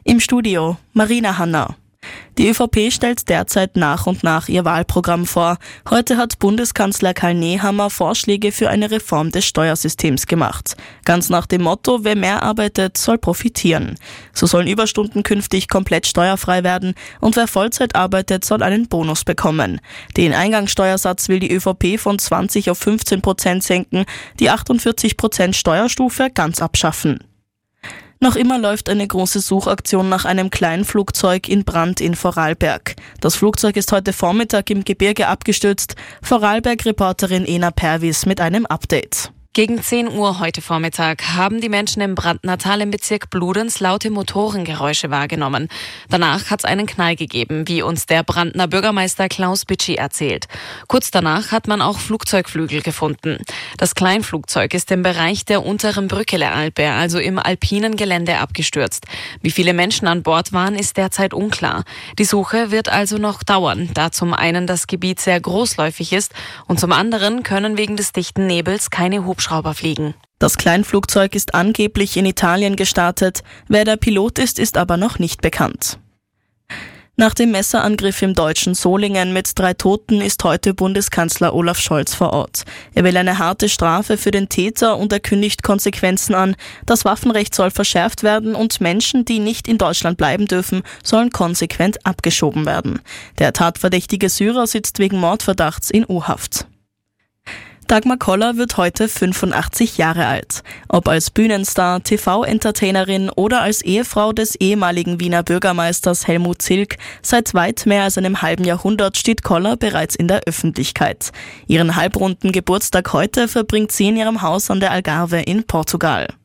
Im Studio Marina Hanna. Die ÖVP stellt derzeit nach und nach ihr Wahlprogramm vor. Heute hat Bundeskanzler Karl Nehammer Vorschläge für eine Reform des Steuersystems gemacht. Ganz nach dem Motto, wer mehr arbeitet, soll profitieren. So sollen Überstunden künftig komplett steuerfrei werden und wer Vollzeit arbeitet, soll einen Bonus bekommen. Den Eingangssteuersatz will die ÖVP von 20 auf 15% senken, die 48% Steuerstufe ganz abschaffen. Noch immer läuft eine große Suchaktion nach einem Kleinflugzeug in Brand in Vorarlberg. Das Flugzeug ist heute Vormittag im Gebirge abgestürzt. Vorarlberg-Reporterin Ena Pervis mit einem Update. Gegen 10 Uhr heute Vormittag haben die Menschen im Brandnatal im Bezirk Bludenz laute Motorengeräusche wahrgenommen. Danach hat es einen Knall gegeben, wie uns der Brandner Bürgermeister Klaus Bitschi erzählt. Kurz danach hat man auch Flugzeugflügel gefunden. Das Kleinflugzeug ist im Bereich der unteren Brückele Alpe, also im alpinen Gelände, abgestürzt. Wie viele Menschen an Bord waren, ist derzeit unklar. Die Suche wird also noch dauern, da zum einen das Gebiet sehr großläufig ist und zum anderen können wegen des dichten Nebels keine Hubschrauber fliegen. Das Kleinflugzeug ist angeblich in Italien gestartet. Wer der Pilot ist, ist aber noch nicht bekannt. Nach dem Messerangriff im deutschen Solingen mit 3 Toten ist heute Bundeskanzler Olaf Scholz vor Ort. Er will eine harte Strafe für den Täter und er kündigt Konsequenzen an. Das Waffenrecht soll verschärft werden und Menschen, die nicht in Deutschland bleiben dürfen, sollen konsequent abgeschoben werden. Der tatverdächtige Syrer sitzt wegen Mordverdachts in U-Haft. Dagmar Koller wird heute 85 Jahre alt. Ob als Bühnenstar, TV-Entertainerin oder als Ehefrau des ehemaligen Wiener Bürgermeisters Helmut Zilk, seit weit mehr als einem halben Jahrhundert steht Koller bereits in der Öffentlichkeit. Ihren halbrunden Geburtstag heute verbringt sie in ihrem Haus an der Algarve in Portugal.